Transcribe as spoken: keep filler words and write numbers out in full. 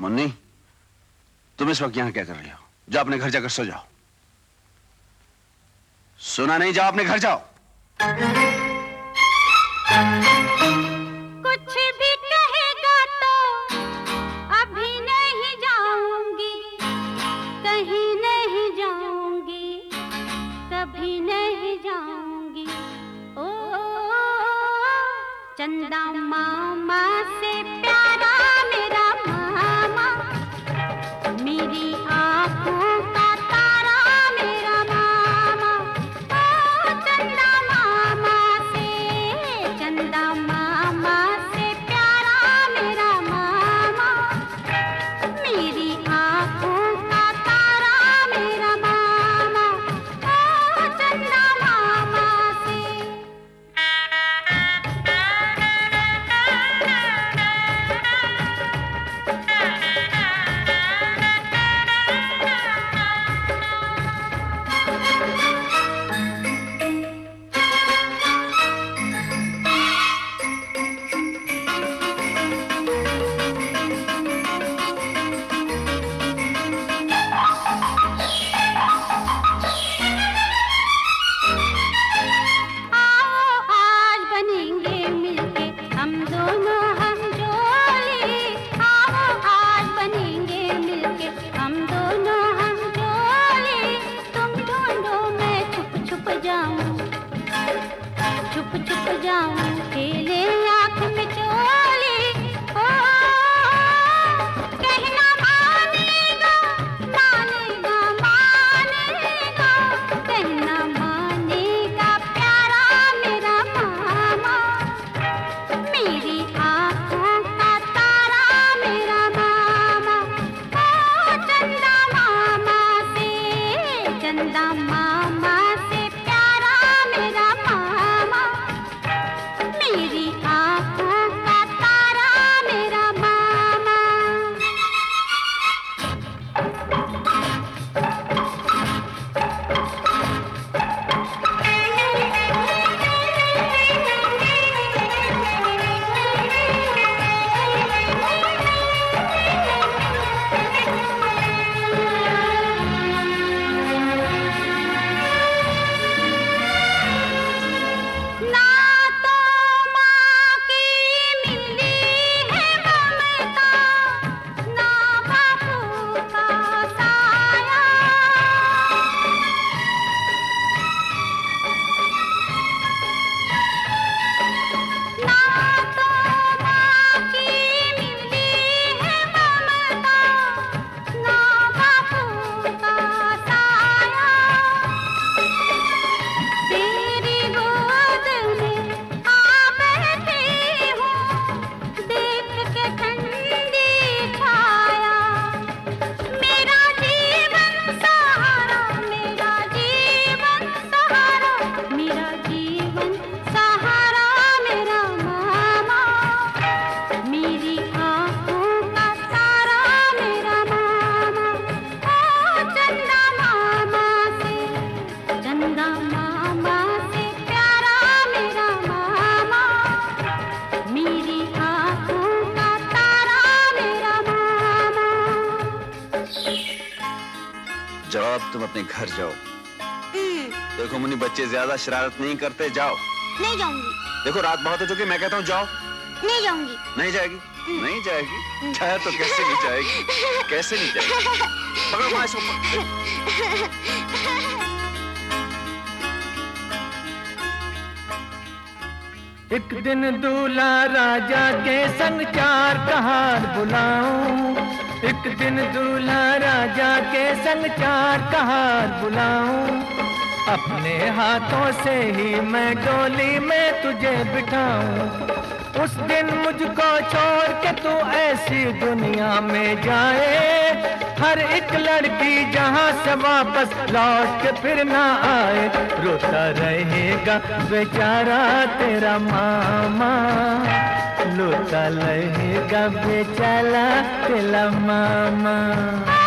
मुन्नी, तुम इस वक्त यहां क्या कर रही हो? जाओ अपने घर जाकर सो जाओ। सुना नहीं? जाओ अपने घर जाओ। कुछ भी कहेगा तो अभी नहीं जाऊंगी, कहीं नहीं जाऊंगी, कभी नहीं जाऊंगी। ओ चंदा मामा से प्यारा मेरा मामा, मेरी आंखों का तारा मेरा मामा। ओ चंदा मामा से, चंदा मामा से प्यारा मेरा मामा, मेरी आंखों का तारा मेरा मामा। ओ चंदा मामा से। छुप छुप जाऊं खेले आँख में चोली। ओ कहना मानेगा, मानेगा, मानेगा, कहना मानेगा प्यारा मेरा मामा, मेरी आँखों का तारा मेरा मामा। ओ चंदा मामा से, चंदा मामा से प्यारा मेरा मामा, मेरी आँखों का तारा मेरा मामा। ना तो माँ की मिली है ममता, ना बापू का साया। ना तो माँ की मिली है ममता, ना बापू का साया। तेरी गोद में आ बैठी हूँ, देख के ठंडी छाया। मेरा जीवन सहारा, मेरा जीवन सहारा, मेरा जीवन सहारा मेरा मामा, मेरी आँखों का तारा मेरा मामा। ओ चंदा मामा से, चंदा मामा से प्यारा मेरा मामा, मेरी आँखों का तारा मेरा मामा। जाओ अब तुम अपने घर जाओ। देखो मुन्नी, बच्चे ज्यादा शरारत नहीं करते, जाओ। नहीं जाऊंगी, देखो रात बहुत हो चुकी, मैं कहता हूँ जाओ। नहीं जाऊंगी। नहीं जाएगी? नहीं जाएगी? जाए तो कैसे नहीं जाएगी? कैसे नहीं जाएगी? पकड़ो माँ इसको, पकड़ो। एक दिन दूल्हा राजा के संग चार कहार बुलाऊं, एक दिन दूल्हा राजा के संग चार कहार बुलाऊं, अपने हाथों से ही मैं डोली में तुझे बिठाऊं। उस दिन मुझको छोड़ के तू ऐसी दुनिया में जाए, हर एक लड़की जहां से वापस लौट के फिर ना आए, रोता रहेगा बेचारा तेरा मामा, रोता रहेगा बेचारा तेरा मामा।